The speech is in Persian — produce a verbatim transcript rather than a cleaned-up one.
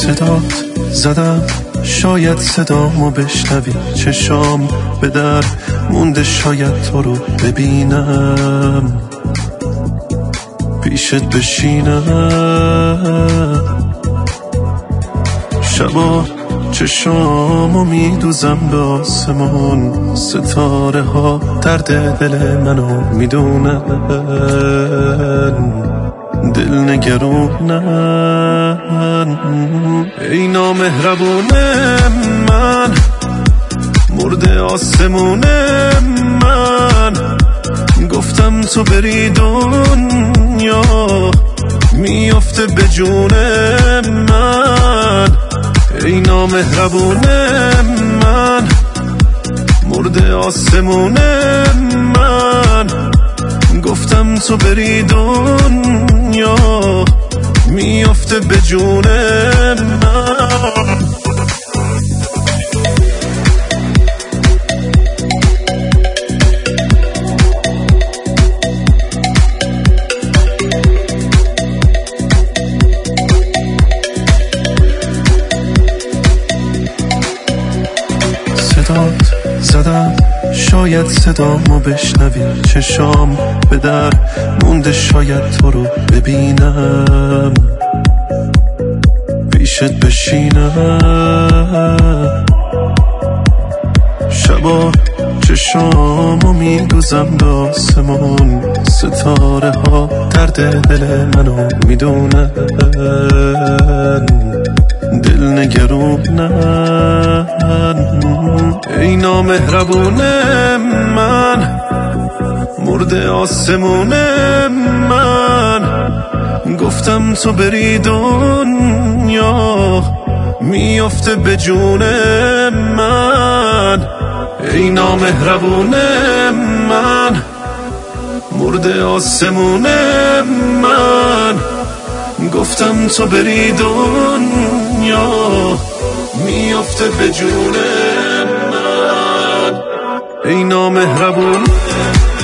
صدات زدم شاید صدامو بشنوی، چشام به در مونده شاید تو رو ببینم، پیشت بشینم. شبا چشامو میدوزم به آسمون، ستاره ها درد دل منو میدونن، دل نگرونن. ای نامهربون من، مرده آسمون من، گفتم تو بری دنیا میفته به جون من. ای نامهربون من، مرده آسمون من، گفتم تو بری دنیا میفته به جون من. صدات زدم شاید صدامو بشنوی، چشام به در مونده شاید تو رو ببینم، پیشت بشینم. شبا چشامو میدوزم به آسمون، ستاره ها درد دل منو میدونن، دل نگرونن. ای نامهربون من، مرده آسمون من، گفتم تو بری دنیا میفته به جون من. ای نامهربون من، مرده آسمون من، گفتم تو بری دنیا میفته به جون من. ای نامهربون